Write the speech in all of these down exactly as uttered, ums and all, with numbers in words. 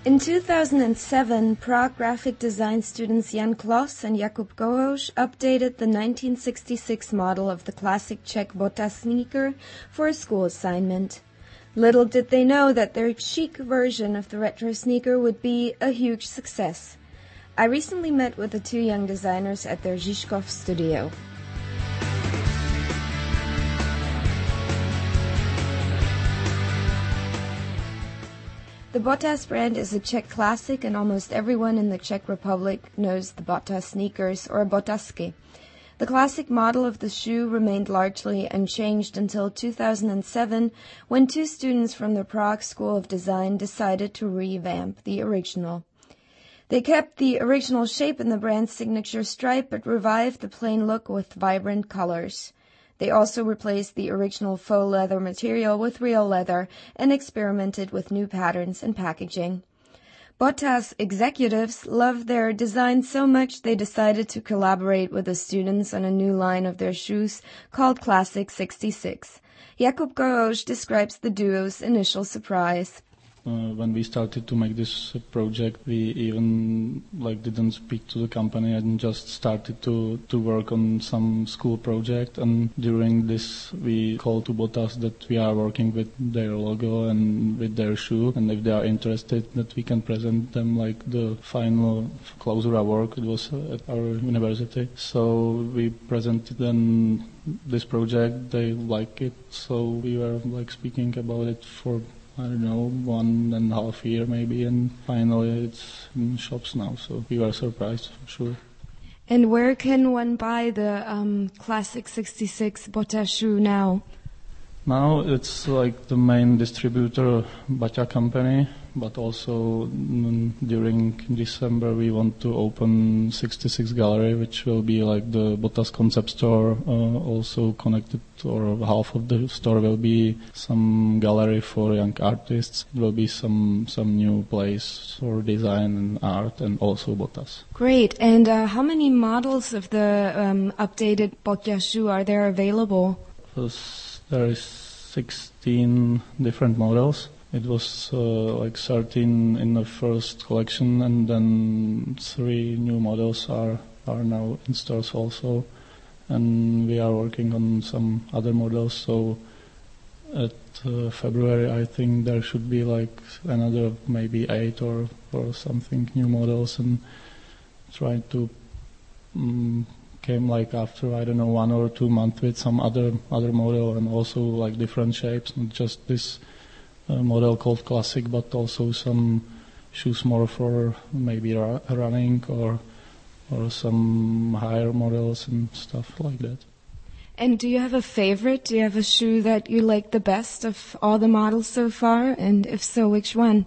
In two thousand seven, Prague graphic design students Jan Klos and Jakub Goros updated the nineteen sixty-six model of the classic Czech Bota sneaker for a school assignment. Little did they know that their chic version of the retro sneaker would be a huge success. I recently met with the two young designers at their Žižkov studio. The Botas brand is a Czech classic, and almost everyone in the Czech Republic knows the Botas sneakers or Botasky. The classic model of the shoe remained largely unchanged until two thousand seven, when two students from the Prague School of Design decided to revamp the original. They kept the original shape in the brand's signature stripe, but revived the plain look with vibrant colors. They also replaced the original faux leather material with real leather and experimented with new patterns and packaging. Botas executives loved their design so much they decided to collaborate with the students on a new line of their shoes called Classic sixty-six. Jakub Goros describes the duo's initial surprise. Uh, when we started to make this project, we even like didn't speak to the company and just started to, to work on some school project. And during this, we called to Botas that we are working with their logo and with their shoe, and if they are interested, that we can present them like the final clausura work. It was at our university, so we presented them this project. They like it, so we were like speaking about it for I don't know, one and a half year maybe, and finally it's in shops now, so we were surprised for sure. And where can one buy the um, Classic sixty-six Bota shoe now? Now it's like the main distributor, Baťa company, but also mm, during December we want to open sixty-six Gallery, which will be like the Botas concept store, uh, also connected, or half of the store will be some gallery for young artists. It will be some some new place for design and art, and also Botas. Great. And uh, how many models of the um, updated Bota shoe are there available? There is sixteen different models. It was uh, like thirteen in the first collection, and then three new models are, are now in stores also. And we are working on some other models, so at uh, February I think there should be like another maybe eight or, or something new models, and try to um, came like after I don't know one or two months with some other other model, and also like different shapes, not just this uh, model called Classic, but also some shoes more for maybe ra- running or or some higher models and stuff like that. And do you have a favorite? Do you have a shoe that you like the best of all the models so far? And if so, which one?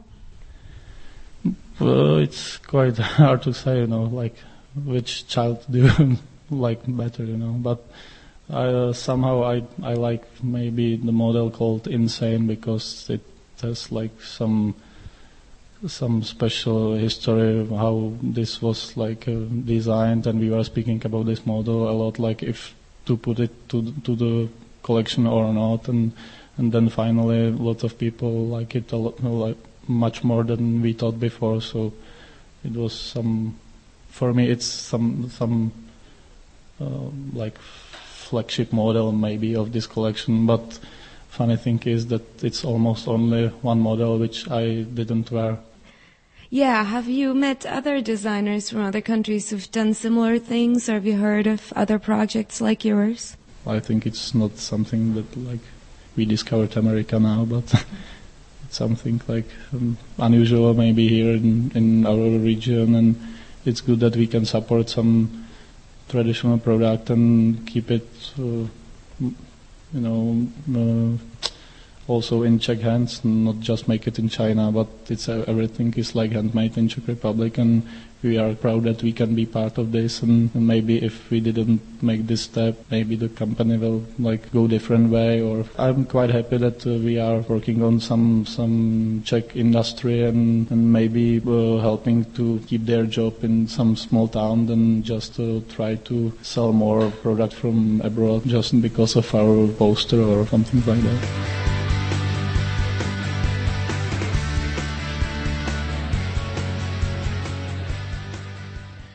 Well, it's quite hard to say, you know, like which child do you like better, you know. But I, uh, somehow I I like maybe the model called Insane, because it has like some some special history how this was like uh, designed, and we were speaking about this model a lot, like if to put it to to the collection or not, and and then finally a lot of people like it a lot, like much more than we thought before. So it was some, for me it's some some uh, like flagship model maybe of this collection. But funny thing is that it's almost only one model which I didn't wear. Yeah, have you met other designers from other countries who've done similar things, or have you heard of other projects like yours? I think it's not something that like we discovered America now, but it's something like um, unusual maybe here in, in our region, and it's good that we can support some traditional product and keep it, uh, you know, uh, also in Czech hands, not just make it in China, but it's uh, everything is like handmade in Czech Republic, and we are proud that we can be part of this. And, and maybe if we didn't make this step, maybe the company will like go different way. Or I'm quite happy that uh, we are working on some some Czech industry, and, and maybe uh, helping to keep their job in some small town than just uh, try to sell more product from abroad just because of our poster or something like that.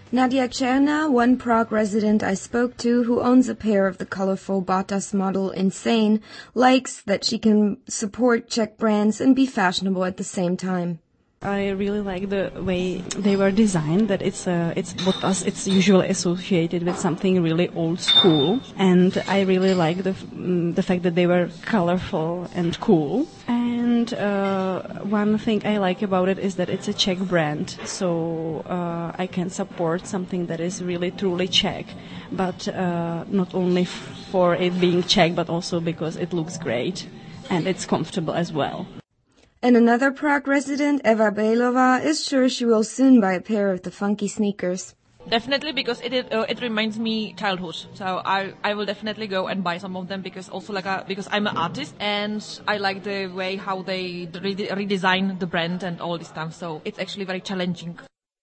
Nadia Cherna, one Prague resident I spoke to who owns a pair of the colorful Bottas model Insane, likes that she can support Czech brands and be fashionable at the same time. I really like the way they were designed, that it's uh, it's Bottas, it's usually associated with something really old school, and I really like the um, the fact that they were colorful and cool. And uh, one thing I like about it is that it's a Czech brand, so uh, I can support something that is really truly Czech, but uh, not only f- for it being Czech, but also because it looks great and it's comfortable as well. And another Prague resident, Eva Bejlova, is sure she will soon buy a pair of the funky sneakers. Definitely, because it it, uh, it reminds me childhood. So I I will definitely go and buy some of them, because also like a, because I'm an artist and I like the way how they re- redesign the brand and all this stuff. So it's actually very challenging.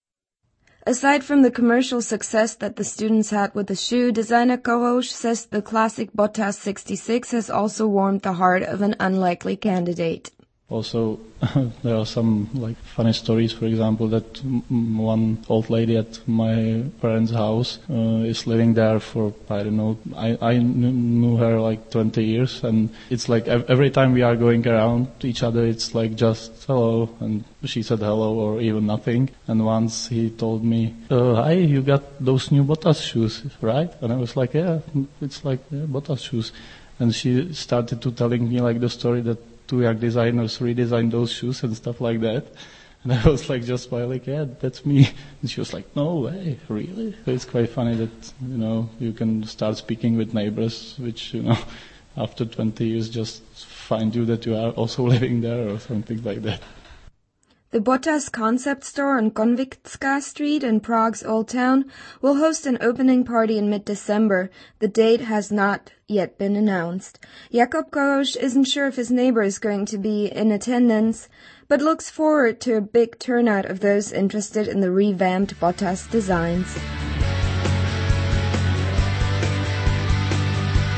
Aside from the commercial success that the students had with the shoe, designer Korosh says the classic Bottas sixty-six has also warmed the heart of an unlikely candidate. Also, there are some like funny stories. For example, that m- one old lady at my parents' house uh, is living there for, I don't know, I, I kn- knew her like twenty years, and it's like ev- every time we are going around each other, it's like just hello, and she said hello or even nothing. And once he told me, uh, hi, you got those new Bottas shoes, right? And I was like, yeah, it's like yeah, Bottas shoes. And she started to telling me like the story that two young designers redesigned those shoes and stuff like that. And I was like just smiling, yeah, that's me. And she was like, no way, really? It's quite funny that, you know, you can start speaking with neighbors, which, you know, after twenty years just find you that you are also living there or something like that. The Bottas concept store on Konvická Street in Prague's Old Town will host an opening party in mid-December. The date has not yet been announced. Jakub Korosh isn't sure if his neighbor is going to be in attendance, but looks forward to a big turnout of those interested in the revamped Bottas designs.